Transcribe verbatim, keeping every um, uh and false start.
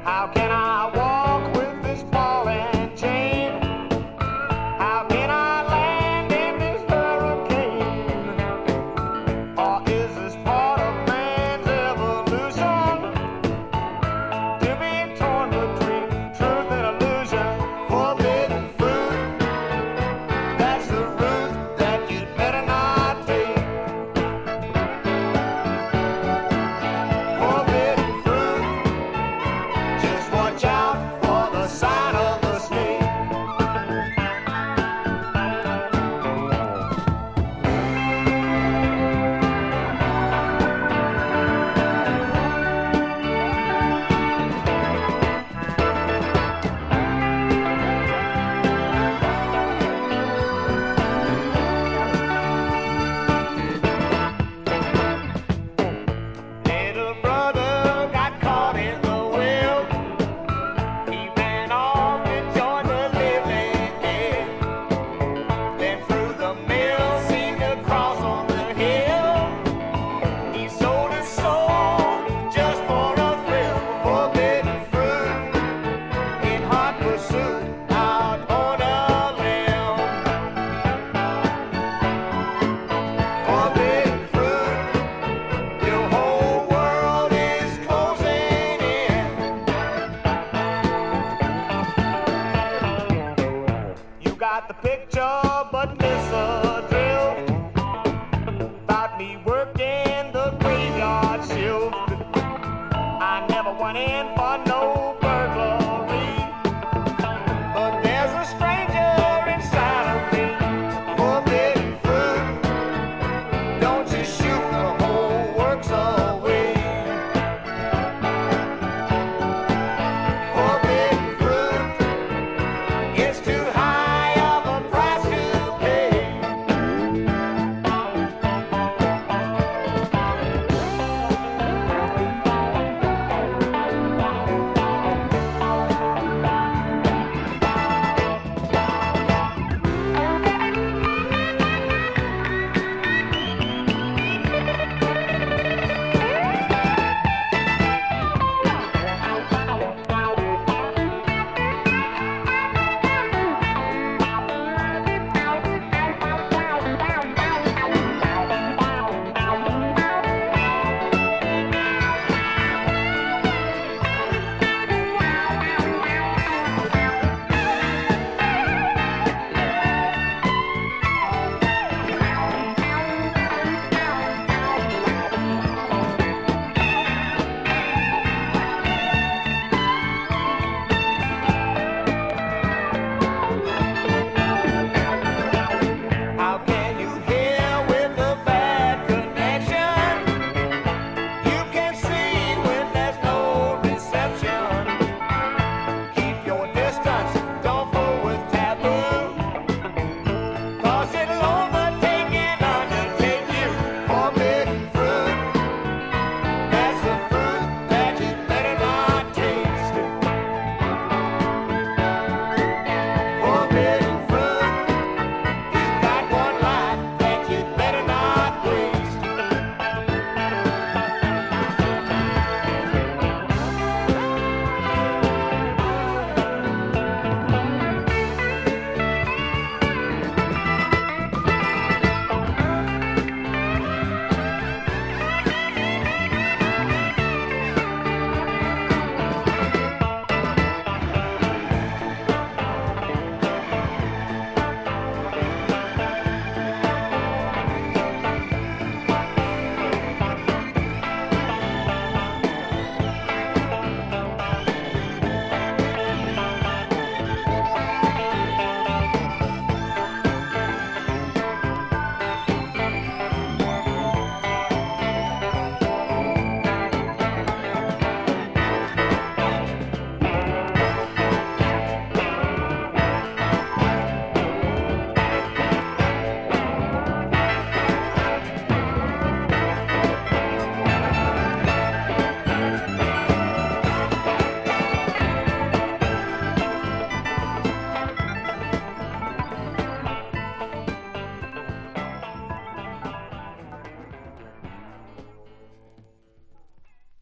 How can I walk with this ball and chain? How can I land in this hurricane? Or is this part of man's evolution? To be torn between truth and illusion. Forbidden fruit, that's the route that you'd better not take. Forbidden fruit, just watch out for the sign of the snake. Little brother got caught in the wheel. He ran off to join the living dead. Then through the mill, seen a cross on the hill. He sold his soul just for a thrill. Forbidden fruit in hot pursuit out on a limb. Forbidden fruit, your whole world is closing in. You got the picture, but miss a drill. About me working the graveyard shift. I never went in for no